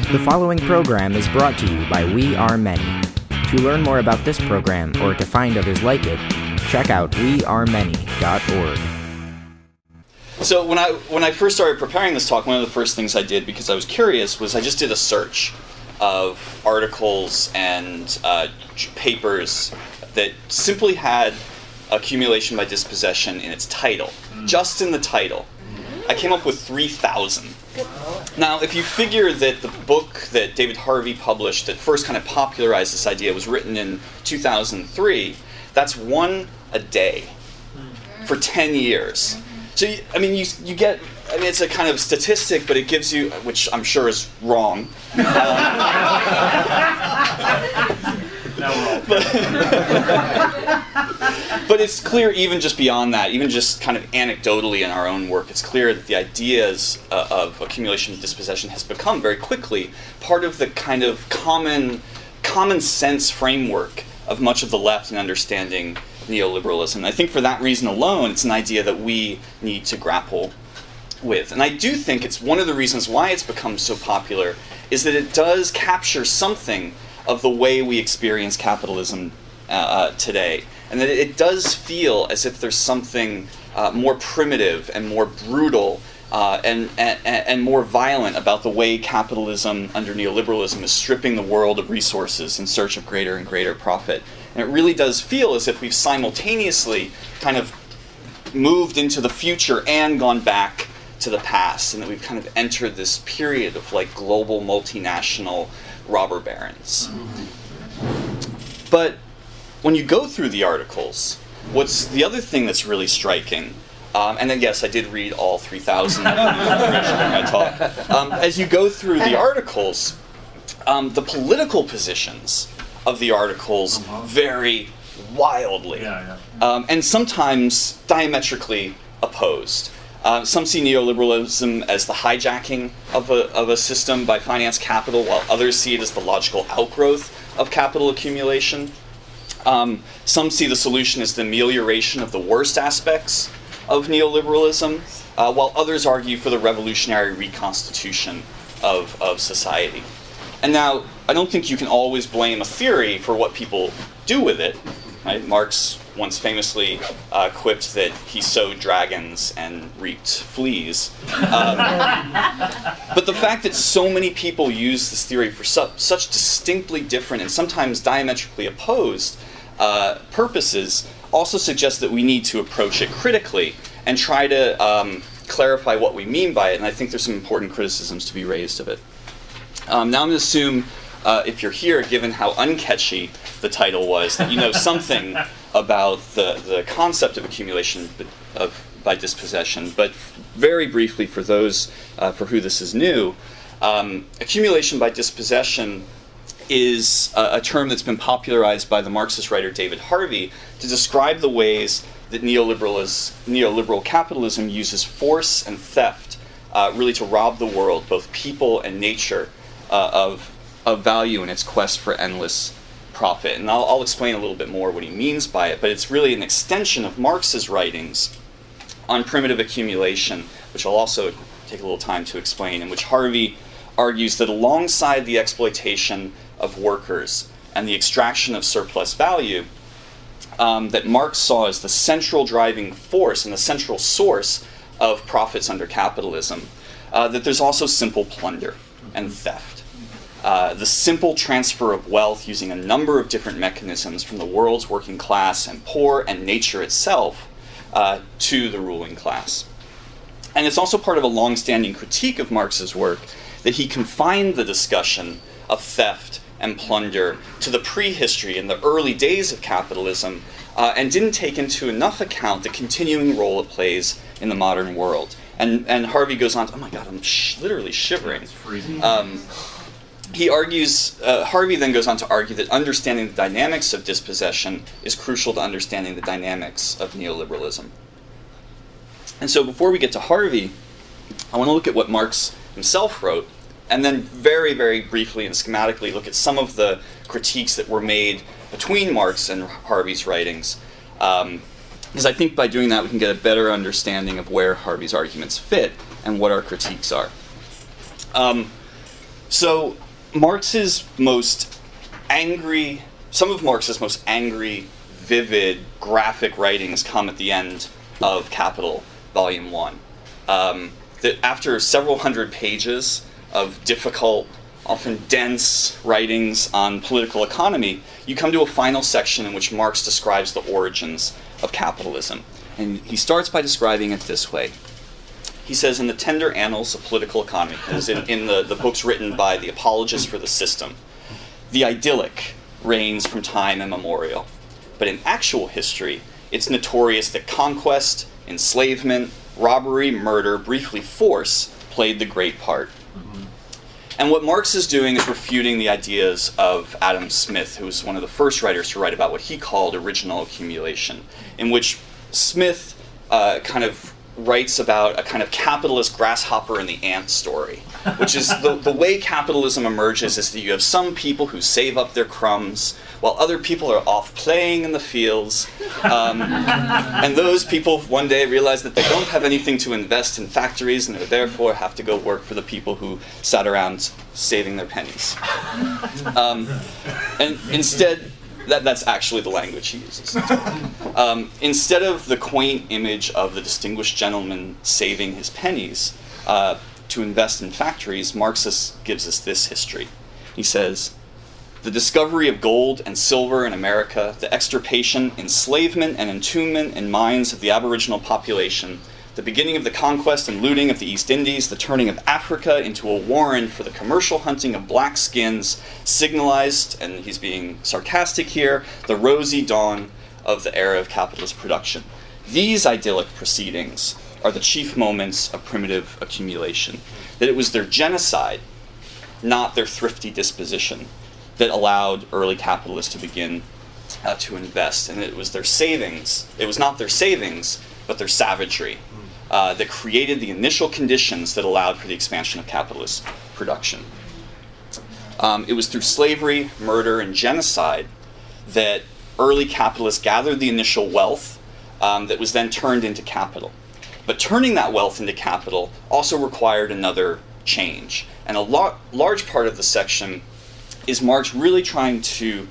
The following program is brought to you by We Are Many. To learn more about this program or to find others like it, check out wearemany.org. So when I first started preparing this talk, one of the first things I did, because I was curious, was I just did a search of articles and papers that simply had accumulation by dispossession in its title, just in the title. I came up with 3,000. Now, if you figure that the book that David Harvey published that first kind of popularized this idea was written in 2003, that's one a day for 10 years. So, you get, it's a kind of statistic, but it gives you, which I'm sure is wrong. But it's clear even just beyond that, even just kind of anecdotally in our own work, it's clear that the ideas of accumulation and dispossession has become very quickly part of the kind of common sense framework of much of the left in understanding neoliberalism. And I think for that reason alone, it's an idea that we need to grapple with. And I do think it's one of the reasons why it's become so popular is that it does capture something of the way we experience capitalism today. And that it does feel as if there's something more primitive and more brutal and more violent about the way capitalism under neoliberalism is stripping the world of resources in search of greater and greater profit. And it really does feel as if we've simultaneously kind of moved into the future and gone back to the past, and that we've kind of entered this period of like global multinational robber barons. But when you go through the articles, what's the other thing that's really striking, and then yes, I did read all 3,000 during my talk. As you go through the articles, the political positions of the articles vary wildly, and sometimes diametrically opposed. Some see neoliberalism as the hijacking of a system by finance capital, while others see it as the logical outgrowth of capital accumulation. Some see the solution as the amelioration of the worst aspects of neoliberalism, while others argue for the revolutionary reconstitution of society. And now, I don't think you can always blame a theory for what people do with it. Right? Marx once famously quipped that he sowed dragons and reaped fleas. But the fact that so many people use this theory for such distinctly different and sometimes diametrically opposed purposes also suggests that we need to approach it critically and try to clarify what we mean by it. And I think there's some important criticisms to be raised of it. Now I'm going to assume, if you're here, given how uncatchy the title was, that you know something about the concept of accumulation by dispossession. But very briefly, for those for who this is new, accumulation by dispossession is a term that's been popularized by the Marxist writer David Harvey to describe the ways that neoliberal capitalism uses force and theft really to rob the world, both people and nature, of value in its quest for endless profit. And I'll explain a little bit more what he means by it, but it's really an extension of Marx's writings on primitive accumulation, which I'll also take a little time to explain, in which Harvey argues that alongside the exploitation of workers and the extraction of surplus value, that Marx saw as the central driving force and the central source of profits under capitalism, that there's also simple plunder and theft. The simple transfer of wealth using a number of different mechanisms from the world's working class and poor and nature itself to the ruling class. And it's also part of a long-standing critique of Marx's work that he confined the discussion of theft and plunder to the prehistory and the early days of capitalism and didn't take into enough account the continuing role it plays in the modern world. And Harvey goes on to, oh my God, I'm literally shivering. It's freezing. He argues, Harvey then goes on to argue that understanding the dynamics of dispossession is crucial to understanding the dynamics of neoliberalism. And so before we get to Harvey, I want to look at what Marx himself wrote, and then very, very briefly and schematically look at some of the critiques that were made between Marx and Harvey's writings. Because I think by doing that we can get a better understanding of where Harvey's arguments fit and what our critiques are. So Marx's most angry, some of Marx's most angry, vivid, graphic writings come at the end of Capital, Volume 1. That after several hundred pages of difficult, often dense writings on political economy, you come to a final section in which Marx describes the origins of capitalism. And he starts by describing it this way. He says, in the tender annals of political economy, as in the books written by the apologists for the system, the idyllic reigns from time immemorial. But in actual history, it's notorious that conquest, enslavement, robbery, murder, briefly force, played the great part. And what Marx is doing is refuting the ideas of Adam Smith, who was one of the first writers to write about what he called original accumulation, in which Smith kind of writes about a kind of capitalist grasshopper and the ant story, which is the way capitalism emerges is that you have some people who save up their crumbs while other people are off playing in the fields. And those people one day realize that they don't have anything to invest in factories and they therefore have to go work for the people who sat around saving their pennies. And instead, that's actually the language he uses. Instead of the quaint image of the distinguished gentleman saving his pennies to invest in factories, Marx gives us this history. He says, the discovery of gold and silver in America, the extirpation, enslavement, and entombment in mines of the aboriginal population, the beginning of the conquest and looting of the East Indies, the turning of Africa into a warren for the commercial hunting of black skins, signalized, and he's being sarcastic here, the rosy dawn of the era of capitalist production. These idyllic proceedings are the chief moments of primitive accumulation. That it was their genocide, not their thrifty disposition, that allowed early capitalists to begin to invest. And it was their savings, it was not their savings, but their savagery that created the initial conditions that allowed for the expansion of capitalist production. It was through slavery, murder, and genocide that early capitalists gathered the initial wealth that was then turned into capital. But turning that wealth into capital also required another change. And a large part of the section is Marx really trying to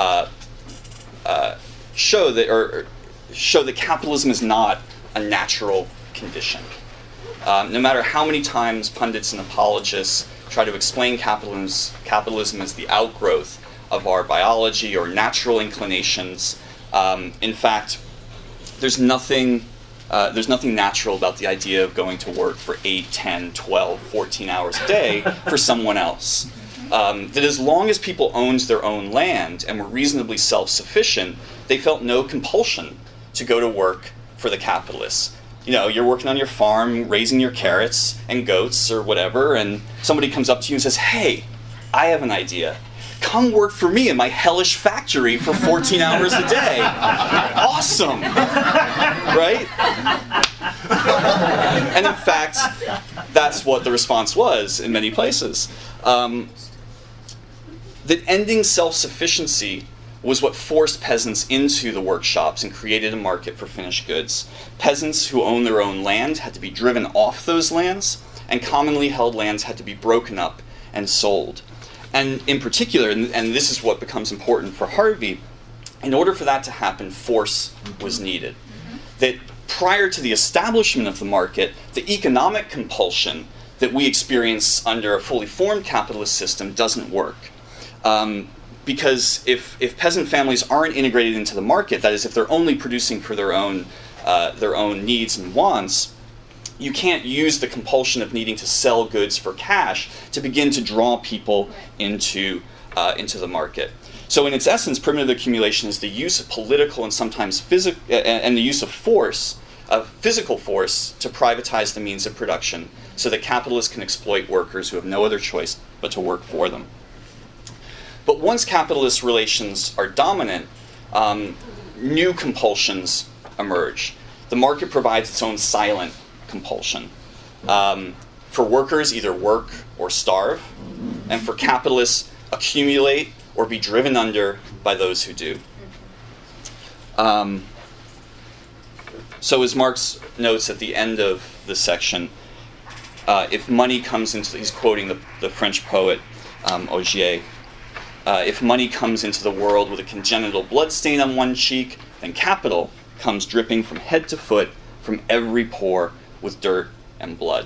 show that capitalism is not a natural condition. No matter how many times pundits and apologists try to explain capitalism as the outgrowth of our biology or natural inclinations, in fact, there's nothing natural about the idea of going to work for 8, 10, 12, 14 hours a day for someone else. That as long as people owned their own land and were reasonably self-sufficient, they felt no compulsion to go to work for the capitalists. You know, you're working on your farm, raising your carrots and goats or whatever, and somebody comes up to you and says, hey, I have an idea. Come work for me in my hellish factory for 14 hours a day. Awesome! Right? And in fact, that's what the response was in many places. That ending self-sufficiency was what forced peasants into the workshops and created a market for finished goods. Peasants who owned their own land had to be driven off those lands, and commonly held lands had to be broken up and sold. And in particular, and this is what becomes important for Harvey, in order for that to happen, force was needed. That prior to the establishment of the market, the economic compulsion that we experience under a fully formed capitalist system doesn't work. Because if peasant families aren't integrated into the market, that is, if they're only producing for their own needs and wants, you can't use the compulsion of needing to sell goods for cash to begin to draw people into the market. So in its essence, primitive accumulation is the use of political and sometimes physical, and the use of force, of physical force, to privatize the means of production so that capitalists can exploit workers who have no other choice but to work for them. But once capitalist relations are dominant, new compulsions emerge. The market provides its own silent compulsion. For workers, either work or starve, and for capitalists, accumulate or be driven under by those who do. So as Marx notes at the end of the section, if money comes into, he's quoting the French poet Augier. If money comes into the world with a congenital blood stain on one cheek, then capital comes dripping from head to foot from every pore with dirt and blood.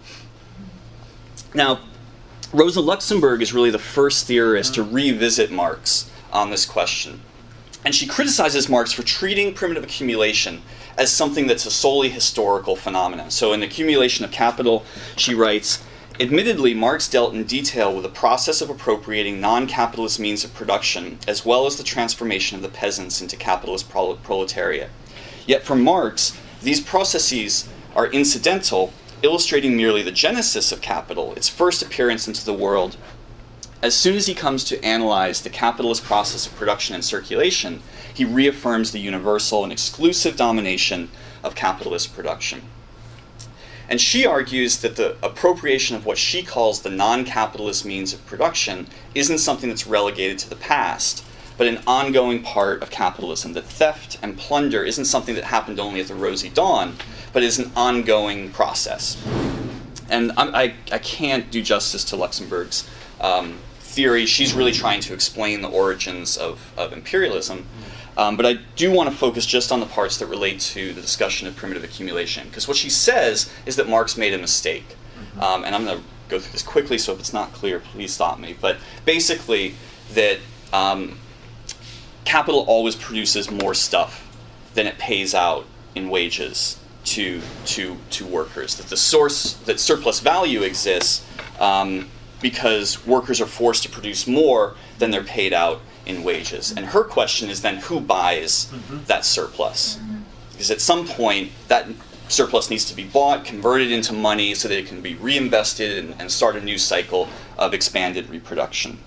Now, Rosa Luxemburg is really the first theorist to revisit Marx on this question. And she criticizes Marx for treating primitive accumulation as something that's a solely historical phenomenon. So in Accumulation of Capital, she writes, admittedly, Marx dealt in detail with the process of appropriating non-capitalist means of production, as well as the transformation of the peasants into capitalist proletariat. Yet for Marx, these processes are incidental, illustrating merely the genesis of capital, its first appearance into the world. As soon as he comes to analyze the capitalist process of production and circulation, he reaffirms the universal and exclusive domination of capitalist production. And she argues that the appropriation of what she calls the non-capitalist means of production isn't something that's relegated to the past, but an ongoing part of capitalism, that theft and plunder isn't something that happened only at the rosy dawn, but is an ongoing process. And I can't do justice to Luxemburg's theory. She's really trying to explain the origins of imperialism. But I do want to focus just on the parts that relate to the discussion of primitive accumulation, because what she says is that Marx made a mistake. And I'm going to go through this quickly, so if it's not clear, please stop me. But basically, that capital always produces more stuff than it pays out in wages to workers. That the source, that surplus value exists because workers are forced to produce more than they're paid out in wages. And her question is then, who buys that surplus? Because at some point, that surplus needs to be bought, converted into money so that it can be reinvested and start a new cycle of expanded reproduction.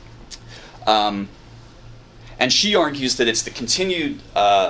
And she argues that it's the continued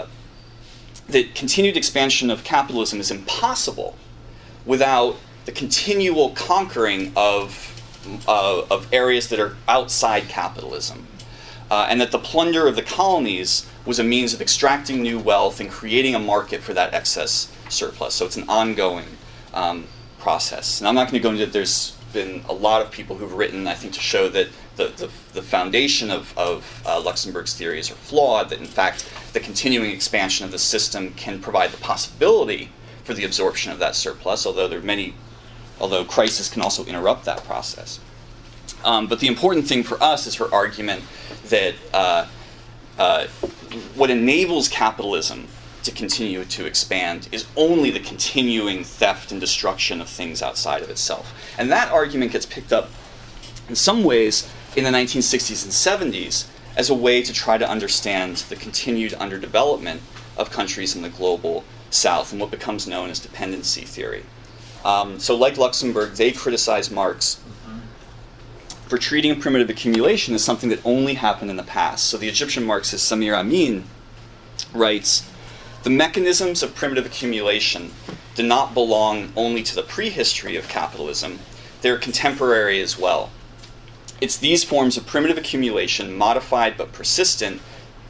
expansion of capitalism is impossible without the continual conquering of areas that are outside capitalism. And that the plunder of the colonies was a means of extracting new wealth and creating a market for that excess surplus. So it's an ongoing process. And I'm not going to go into it. There's been a lot of people who've written, I think, to show that the foundation of Luxemburg's theories are flawed, that in fact the continuing expansion of the system can provide the possibility for the absorption of that surplus, although crisis can also interrupt that process. But the important thing for us is her argument that what enables capitalism to continue to expand is only the continuing theft and destruction of things outside of itself. And that argument gets picked up in some ways in the 1960s and 70s as a way to try to understand the continued underdevelopment of countries in the global South and what becomes known as dependency theory. So like Luxemburg, they criticize Marx for treating primitive accumulation as something that only happened in the past. So the Egyptian Marxist Samir Amin writes, the mechanisms of primitive accumulation do not belong only to the prehistory of capitalism, they're contemporary as well. It's these forms of primitive accumulation, modified but persistent,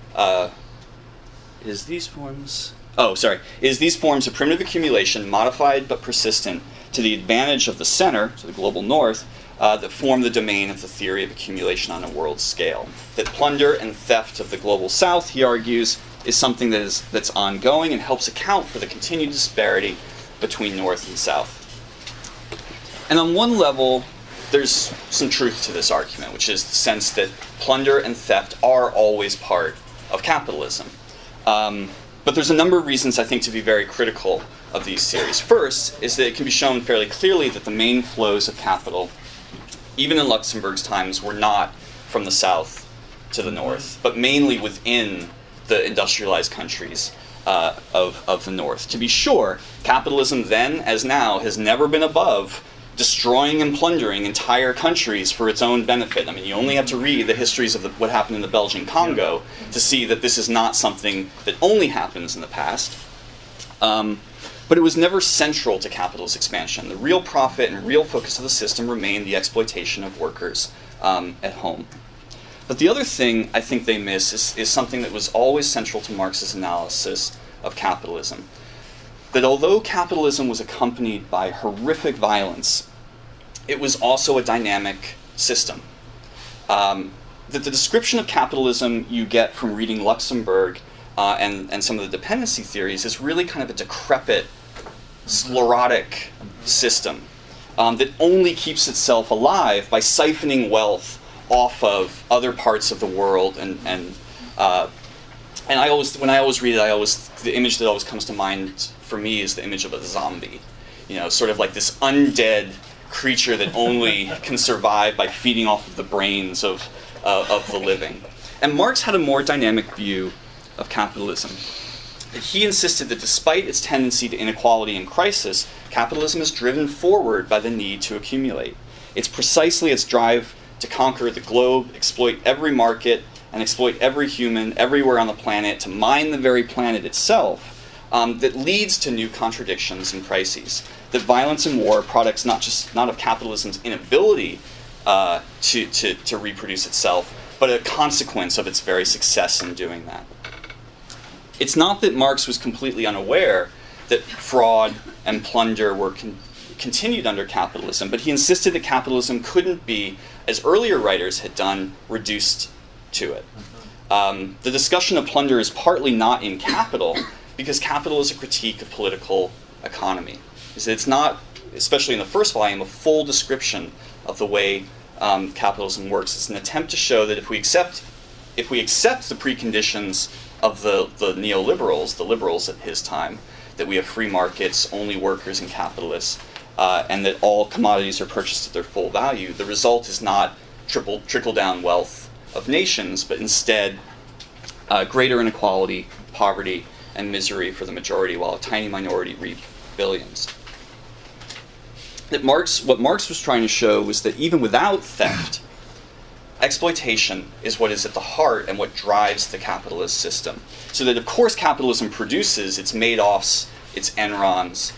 is these forms of primitive accumulation, modified but persistent, to the advantage of the center, so the global north, that form the domain of the theory of accumulation on a world scale. That plunder and theft of the global south, he argues, is something that's ongoing and helps account for the continued disparity between north and south. And on one level, there's some truth to this argument, which is the sense that plunder and theft are always part of capitalism. But there's a number of reasons, I think, to be very critical of these theories. First is that it can be shown fairly clearly that the main flows of capital, even in Luxemburg's times, were not from the south to the north, but mainly within the industrialized countries of the north. To be sure, capitalism then, as now, has never been above destroying and plundering entire countries for its own benefit. I mean, you only have to read the histories of what happened in the Belgian Congo to see that this is not something that only happens in the past. But it was never central to capitalist expansion. The real profit and real focus of the system remained the exploitation of workers at home. But the other thing I think they miss is something that was always central to Marx's analysis of capitalism. That although capitalism was accompanied by horrific violence, it was also a dynamic system. that the description of capitalism you get from reading Luxemburg and some of the dependency theories is really kind of a decrepit, sclerotic system that only keeps itself alive by siphoning wealth off of other parts of the world. And I always, when I always read it, the image that always comes to mind for me is the image of a zombie, sort of like this undead creature that only can survive by feeding off of the brains of the living. And Marx had a more dynamic view of capitalism. He insisted that despite its tendency to inequality and crisis, capitalism is driven forward by the need to accumulate. It's precisely its drive to conquer the globe, exploit every market, and exploit every human everywhere on the planet, to mine the very planet itself, that leads to new contradictions and crises. That violence and war are products not of capitalism's inability to reproduce itself, but a consequence of its very success in doing that. It's not that Marx was completely unaware that fraud and plunder were continued under capitalism, but he insisted that capitalism couldn't be, as earlier writers had done, reduced to it. The discussion of plunder is partly not in Capital, because Capital is a critique of political economy. It's not, especially in the first volume, a full description of the way capitalism works. It's an attempt to show that if we accept the preconditions of the neoliberals, the liberals at his time, that we have free markets, only workers and capitalists, and that all commodities are purchased at their full value, the result is not trickle-down wealth of nations, but instead greater inequality, poverty, and misery for the majority, while a tiny minority reap billions. What Marx was trying to show was that even without theft, exploitation is what is at the heart and what drives the capitalist system. So that, of course, capitalism produces its Madoffs, its Enrons,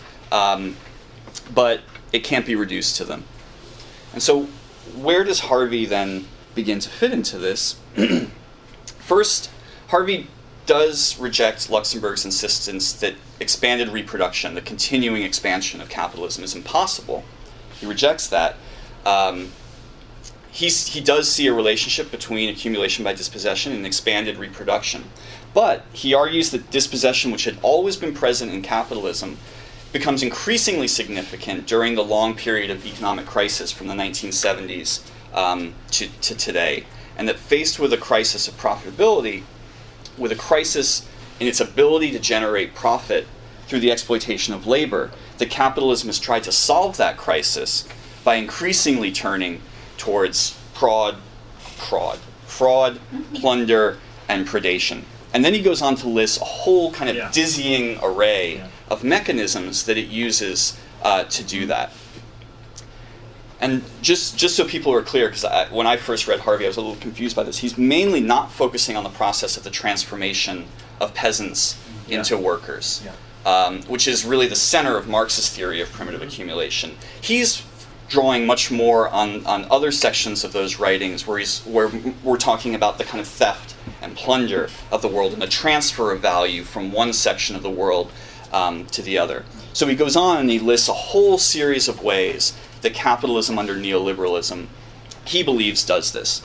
but it can't be reduced to them. And so where does Harvey then begin to fit into this? First, Harvey does reject Luxemburg's insistence that expanded reproduction, the continuing expansion of capitalism, is impossible. He rejects that. He does see a relationship between accumulation by dispossession and expanded reproduction. But he argues that dispossession, which had always been present in capitalism, becomes increasingly significant during the long period of economic crisis from the 1970s to today. And that faced with a crisis of profitability, with a crisis in its ability to generate profit through the exploitation of labor, that capitalism has tried to solve that crisis by increasingly turning towards fraud, plunder, and predation. And then he goes on to list a whole kind of dizzying array of mechanisms that it uses to do that. And just so people are clear, because when I first read Harvey, I was a little confused by this. He's mainly not focusing on the process of the transformation of peasants into workers, which is really the center of Marx's theory of primitive accumulation. He's drawing much more on other sections of those writings where we're talking about the kind of theft and plunder of the world and the transfer of value from one section of the world to the other. So he goes on and he lists a whole series of ways that capitalism under neoliberalism, he believes, does this.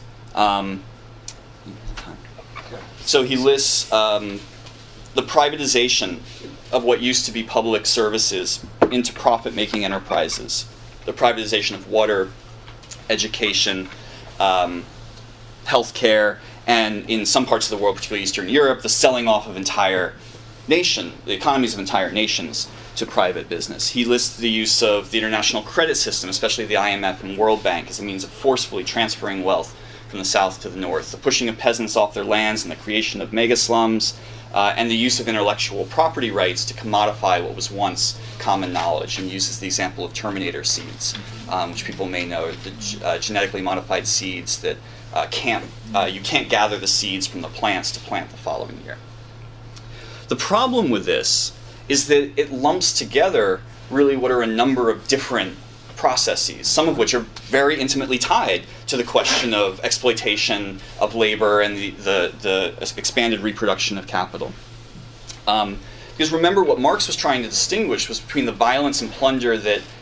So he lists the privatization of what used to be public services into profit-making enterprises, the privatization of water, education, healthcare, and in some parts of the world, particularly Eastern Europe, the selling off of the economies of entire nations to private business. He lists the use of the international credit system, especially the IMF and World Bank, as a means of forcefully transferring wealth from the south to the north, the pushing of peasants off their lands and the creation of mega slums, and the use of intellectual property rights to commodify what was once common knowledge, and uses the example of Terminator seeds, which people may know, the genetically modified seeds that you can't gather the seeds from the plants to plant the following year. The problem with this is that it lumps together really what are a number of different processes, some of which are very intimately tied to the question of exploitation of labor and the expanded reproduction of capital. Because remember, what Marx was trying to distinguish was between the violence and plunder that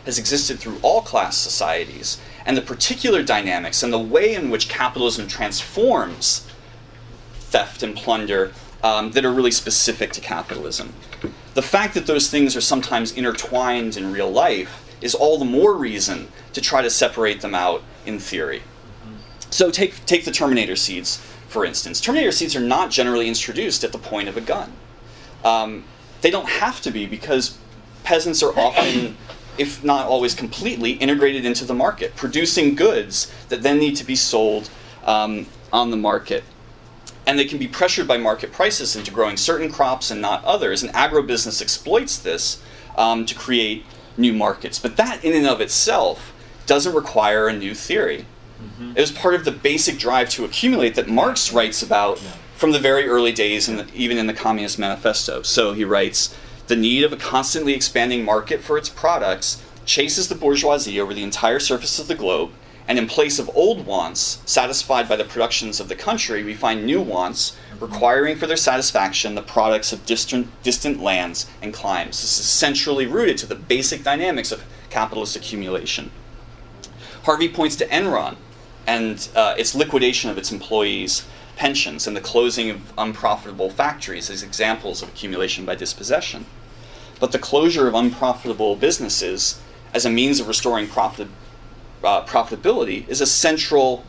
has existed through all class societies, and the particular dynamics and the way in which capitalism transforms theft and plunder that are really specific to capitalism. The fact that those things are sometimes intertwined in real life is all the more reason to try to separate them out in theory. So take the Terminator seeds, for instance. Terminator seeds are not generally introduced at the point of a gun. They don't have to be, because peasants are often, if not always completely, integrated into the market, producing goods that then need to be sold on the market. And they can be pressured by market prices into growing certain crops and not others. And agribusiness exploits this to create new markets. But that, in and of itself, doesn't require a new theory. It was part of the basic drive to accumulate that Marx writes about from the very early days, and even in the Communist Manifesto. So he writes, "The need of a constantly expanding market for its products chases the bourgeoisie over the entire surface of the globe, and in place of old wants satisfied by the productions of the country, we find new wants requiring for their satisfaction the products of distant lands and climes." This is centrally rooted to the basic dynamics of capitalist accumulation. Harvey points to Enron and its liquidation of its employees' pensions and the closing of unprofitable factories as examples of accumulation by dispossession. But the closure of unprofitable businesses as a means of restoring profitability is a central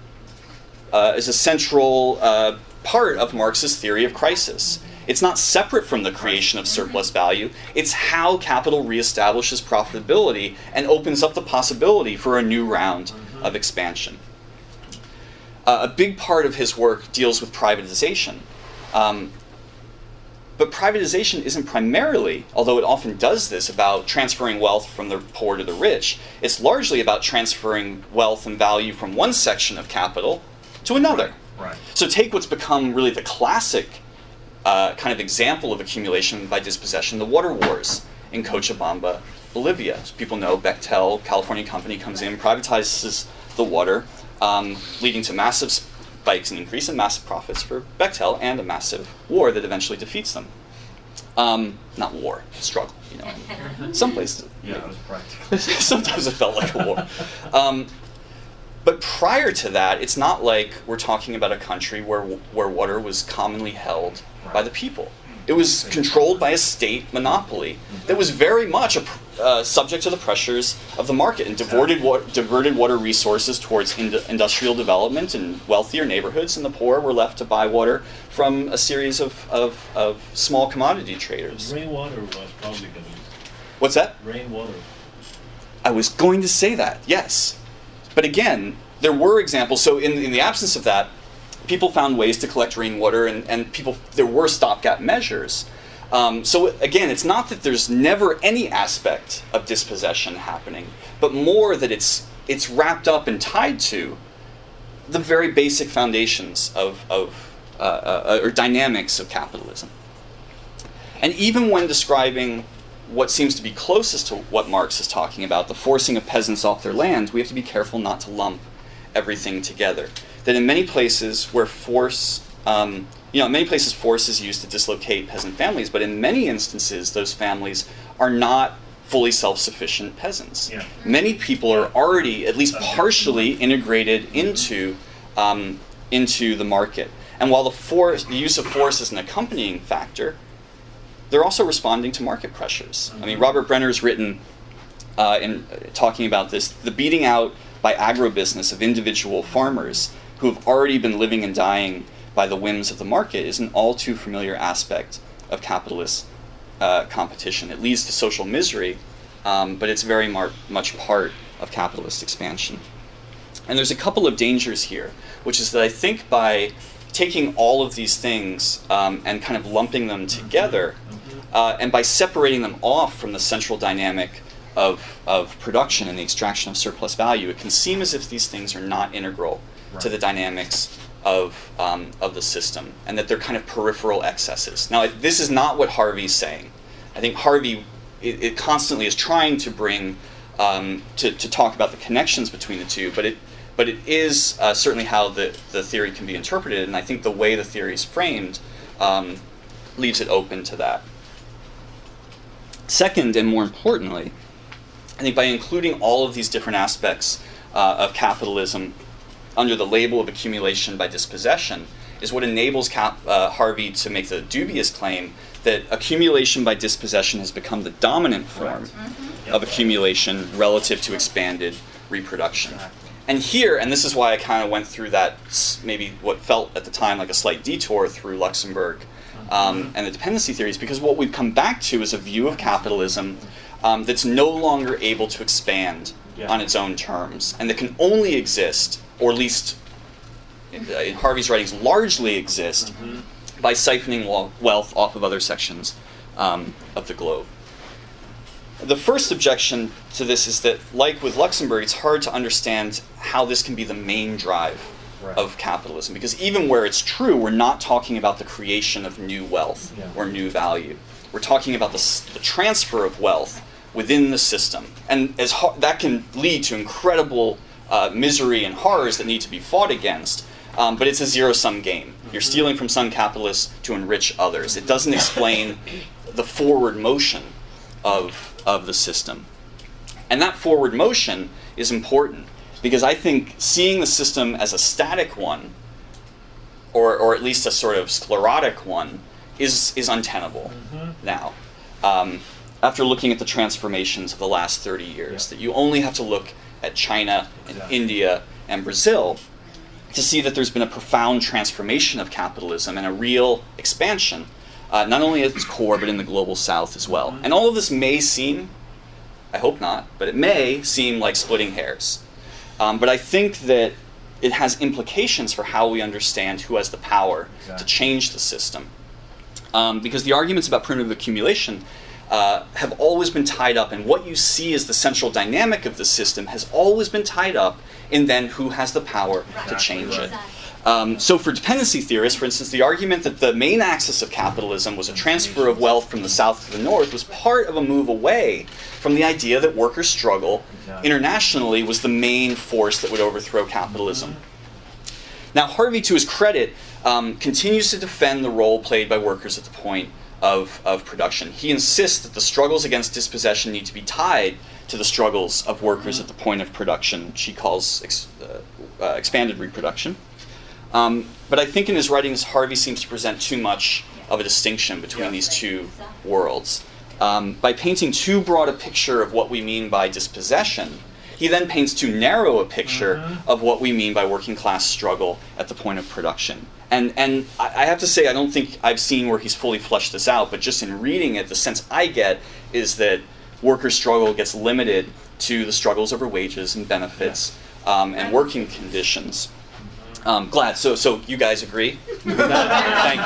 part of Marx's theory of crisis. It's not separate from the creation of surplus value. It's how capital reestablishes profitability and opens up the possibility for a new round of expansion. A big part of his work deals with privatization. But privatization isn't primarily, although it often does this, about transferring wealth from the poor to the rich. It's largely about transferring wealth and value from one section of capital to another. Right. So take what's become really the classic kind of example of accumulation by dispossession, the water wars in Cochabamba, Bolivia. As people know, Bechtel, California company, comes in, privatizes the water, leading to massive spikes and increase in massive profits for Bechtel and a massive war that eventually defeats them. Not war, struggle, you know. Some places. Yeah, it was practical. Sometimes it felt like a war. But prior to that, it's not like we're talking about a country where water was commonly held by the people. It was controlled by a state monopoly that was very much subject to the pressures of the market and diverted water resources towards industrial development in wealthier neighborhoods, and the poor were left to buy water from a series of small commodity traders. Rainwater was probably going to use. What's that? Rainwater. I was going to say that, yes. But again, there were examples. So in the absence of that, people found ways to collect rainwater, and there were stopgap measures. So again, it's not that there's never any aspect of dispossession happening, but more that it's wrapped up and tied to the very basic foundations or dynamics of capitalism. And even when describing what seems to be closest to what Marx is talking about, the forcing of peasants off their land, we have to be careful not to lump everything together. That in many places where force is used to dislocate peasant families, but in many instances those families are not fully self-sufficient peasants. Yeah. Many people are already at least partially integrated into the market. And while the use of force is an accompanying factor, they're also responding to market pressures. I mean, Robert Brenner's written in talking about this, the beating out by agribusiness of individual farmers who have already been living and dying by the whims of the market is an all too familiar aspect of capitalist competition. It leads to social misery, but it's very much part of capitalist expansion. And there's a couple of dangers here, which is that I think by taking all of these things and kind of lumping them together, and by separating them off from the central dynamic of production and the extraction of surplus value, it can seem as if these things are not integral to the dynamics of the system, and that they're kind of peripheral excesses. Now, this is not what Harvey's saying. I think Harvey it constantly is trying to bring to talk about the connections between the two, but it is certainly how the theory can be interpreted, and I think the way the theory is framed leaves it open to that. Second, and more importantly, I think by including all of these different aspects of capitalism under the label of accumulation by dispossession is what enables Harvey to make the dubious claim that accumulation by dispossession has become the dominant form of accumulation relative to expanded reproduction. And here, and this is why I kind of went through that, maybe what felt at the time like a slight detour through Luxemburg and the dependency theories, because what we've come back to is a view of capitalism that's no longer able to expand on its own terms, and that can only exist, or at least in Harvey's writings largely exist, by siphoning wealth off of other sections of the globe. The first objection to this is that, like with Luxemburg, it's hard to understand how this can be the main drive of capitalism, because even where it's true, we're not talking about the creation of new wealth or new value. We're talking about the transfer of wealth within the system, and that can lead to incredible misery and horrors that need to be fought against. But it's a zero-sum game. You're stealing from some capitalists to enrich others. It doesn't explain the forward motion of the system. And that forward motion is important, because I think seeing the system as a static one, or at least a sort of sclerotic one, is untenable now. After looking at the transformations of the last 30 years, that you only have to look at China and India and Brazil to see that there's been a profound transformation of capitalism and a real expansion, not only at its core, but in the global south as well. And all of this may seem, I hope not, but it may seem like splitting hairs. But I think that it has implications for how we understand who has the power to change the system. Because the arguments about primitive accumulation have always been tied up, and what you see as the central dynamic of the system has always been tied up in then who has the power to change it. So for dependency theorists, for instance, the argument that the main axis of capitalism was a transfer of wealth from the south to the north was part of a move away from the idea that worker struggle internationally was the main force that would overthrow capitalism. Now, Harvey, to his credit, continues to defend the role played by workers at the point of production. He insists that the struggles against dispossession need to be tied to the struggles of workers at the point of production, which he calls expanded reproduction. But I think in his writings, Harvey seems to present too much of a distinction between these two worlds. By painting too broad a picture of what we mean by dispossession, he then paints too narrow a picture of what we mean by working class struggle at the point of production. And I have to say, I don't think I've seen where he's fully fleshed this out, but just in reading it, the sense I get is that worker struggle gets limited to the struggles over wages and benefits and working conditions. Glad. So you guys agree? Thank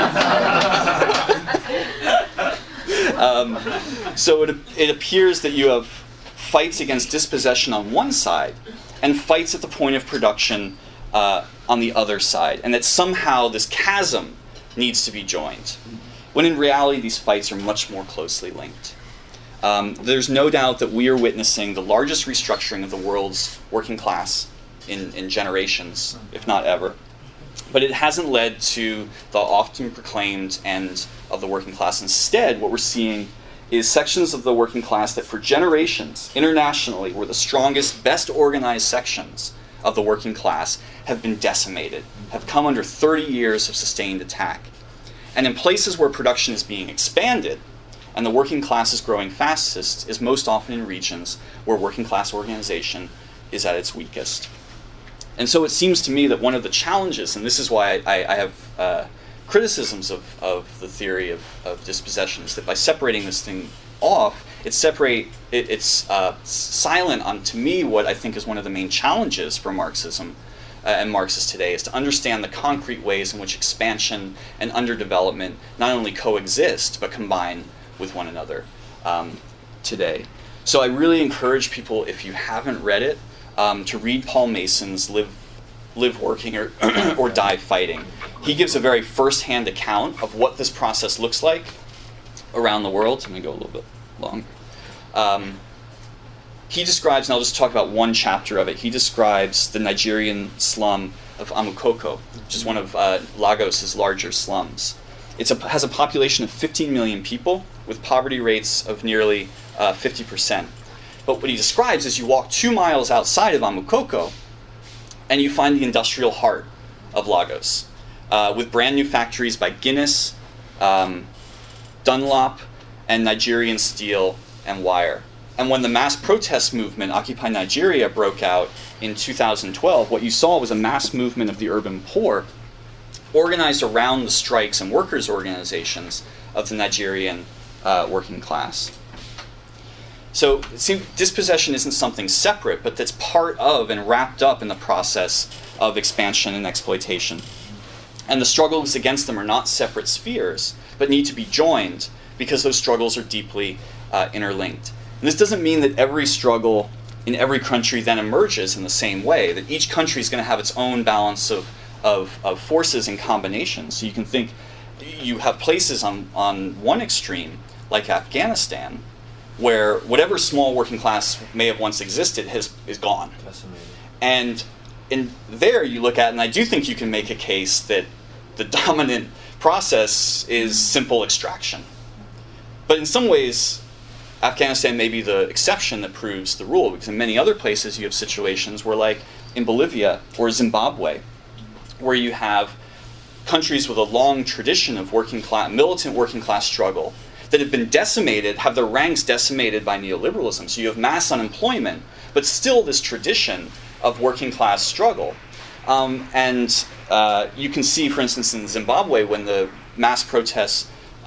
you. So it appears that you have fights against dispossession on one side and fights at the point of production on the other side, and that somehow this chasm needs to be joined, when in reality these fights are much more closely linked. There's no doubt that we are witnessing the largest restructuring of the world's working class in generations, if not ever. But it hasn't led to the often proclaimed end of the working class. Instead, what we're seeing is sections of the working class that for generations, internationally, were the strongest, best organized sections of the working class have been decimated, have come under 30 years of sustained attack. And in places where production is being expanded and the working class is growing fastest is most often in regions where working class organization is at its weakest. And so it seems to me that one of the challenges, and this is why I have criticisms of the theory of dispossession, is that by separating this thing off, it's silent on, to me, what I think is one of the main challenges for Marxism and Marxists today, is to understand the concrete ways in which expansion and underdevelopment not only coexist, but combine with one another today. So I really encourage people, if you haven't read it, to read Paul Mason's Live Working or Die Fighting. He gives a very first-hand account of what this process looks like around the world. I'm going to go a little bit longer. He describes, and I'll just talk about one chapter of it, he describes the Nigerian slum of Amukoko, which is one of Lagos's larger slums. It has a population of 15 million people with poverty rates of nearly 50%. But what he describes is you walk 2 miles outside of Amukoko, and you find the industrial heart of Lagos, with brand new factories by Guinness, Dunlop, and Nigerian Steel and Wire. And when the mass protest movement, Occupy Nigeria, broke out in 2012, what you saw was a mass movement of the urban poor organized around the strikes and workers' organizations of the Nigerian working class. So it seems dispossession isn't something separate, but that's part of and wrapped up in the process of expansion and exploitation. And the struggles against them are not separate spheres, but need to be joined because those struggles are deeply interlinked. And this doesn't mean that every struggle in every country then emerges in the same way, that each country is going to have its own balance of forces and combinations. So you can think you have places on one extreme, like Afghanistan, where whatever small working class may have once existed is gone. Fascinating. And in there you look at, and I do think you can make a case that the dominant process is simple extraction. But in some ways, Afghanistan may be the exception that proves the rule, because in many other places you have situations where, like in Bolivia or Zimbabwe, where you have countries with a long tradition of militant working class struggle that have been decimated, have their ranks decimated by neoliberalism. So you have mass unemployment, but still this tradition of working class struggle. And you can see, for instance, in Zimbabwe, when the mass protests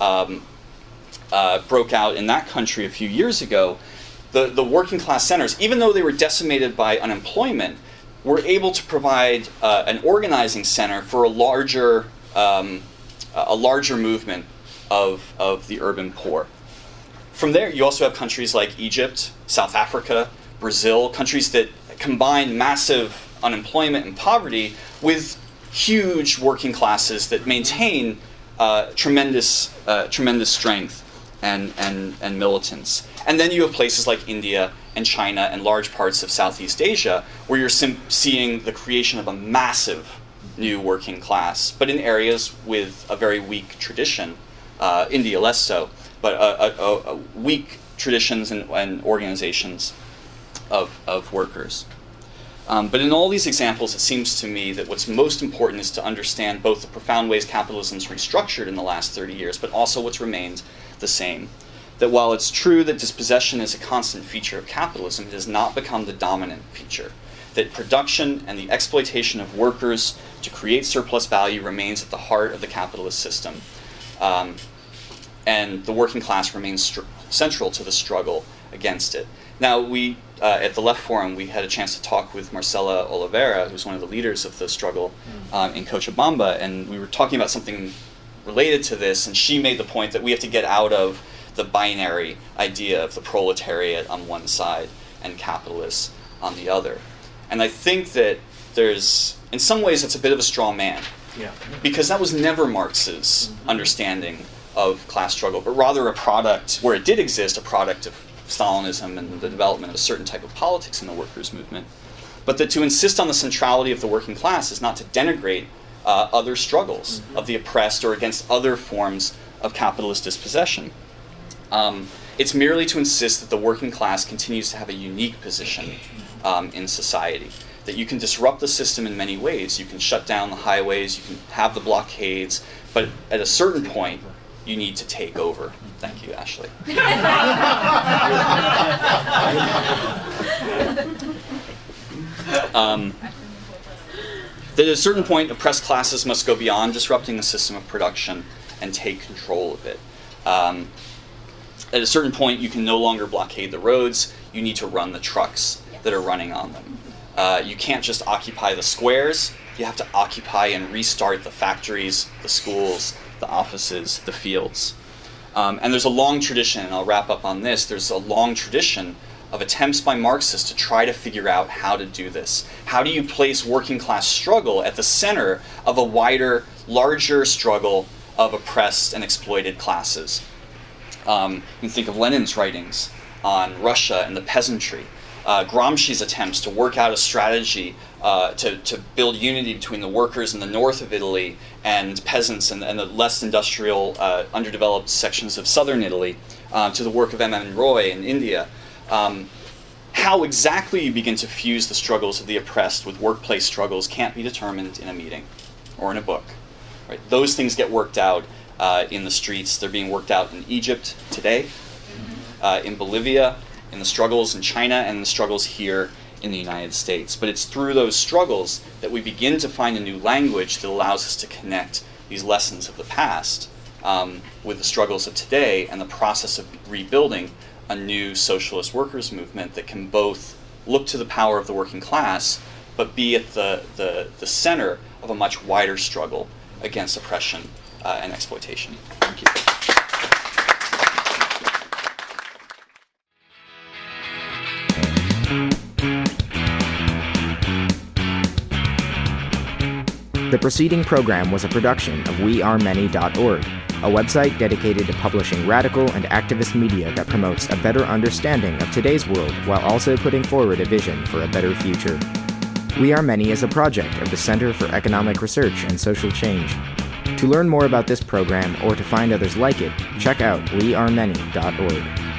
broke out in that country a few years ago, the working class centers, even though they were decimated by unemployment, were able to provide an organizing center for a larger movement of the urban poor. From there, you also have countries like Egypt, South Africa, Brazil, countries that combine massive unemployment and poverty with huge working classes that maintain tremendous strength and militance. And then you have places like India and China and large parts of Southeast Asia where you're seeing the creation of a massive new working class, but in areas with a very weak tradition. India less so, but a weak traditions and organizations of workers. But in all these examples, it seems to me that what's most important is to understand both the profound ways capitalism's restructured in the last 30 years, but also what's remained the same. That while it's true that dispossession is a constant feature of capitalism, it has not become the dominant feature. That production and the exploitation of workers to create surplus value remains at the heart of the capitalist system. And the working class remains central to the struggle against it. Now, we at the Left Forum, we had a chance to talk with Marcela Oliveira, who's one of the leaders of the struggle in Cochabamba, and we were talking about something related to this, and she made the point that we have to get out of the binary idea of the proletariat on one side and capitalists on the other. And I think that there's, in some ways, it's a bit of a straw man. Yeah. Because that was never Marx's understanding of class struggle, but rather a product, where it did exist, a product of Stalinism and the development of a certain type of politics in the workers' movement. But that to insist on the centrality of the working class is not to denigrate other struggles of the oppressed or against other forms of capitalist dispossession. It's merely to insist that the working class continues to have a unique position in society. That you can disrupt the system in many ways. You can shut down the highways, you can have the blockades, but at a certain point, you need to take over. Thank you, Ashley. That at a certain point, oppressed classes must go beyond disrupting the system of production and take control of it. At a certain point, you can no longer blockade the roads. You need to run the trucks that are running on them. You can't just occupy the squares. You have to occupy and restart the factories, the schools, the offices, the fields. And there's a long tradition, and I'll wrap up on this, there's a long tradition of attempts by Marxists to try to figure out how to do this. How do you place working class struggle at the center of a wider, larger struggle of oppressed and exploited classes? You can think of Lenin's writings on Russia and the peasantry. Gramsci's attempts to work out a strategy to build unity between the workers in the north of Italy and peasants and the less industrial, underdeveloped sections of southern Italy, to the work of M.M. Roy in India. how exactly you begin to fuse the struggles of the oppressed with workplace struggles can't be determined in a meeting or in a book. Right? Those things get worked out in the streets. They're being worked out in Egypt today, in Bolivia, in the struggles in China, and the struggles here in the United States. But it's through those struggles that we begin to find a new language that allows us to connect these lessons of the past with the struggles of today and the process of rebuilding a new socialist workers' movement that can both look to the power of the working class but be at the center of a much wider struggle against oppression and exploitation. Thank you. The preceding program was a production of wearemany.org, a website dedicated to publishing radical and activist media that promotes a better understanding of today's world while also putting forward a vision for a better future. We Are Many is a project of the Center for Economic Research and Social Change. To learn more about this program or to find others like it, check out wearemany.org.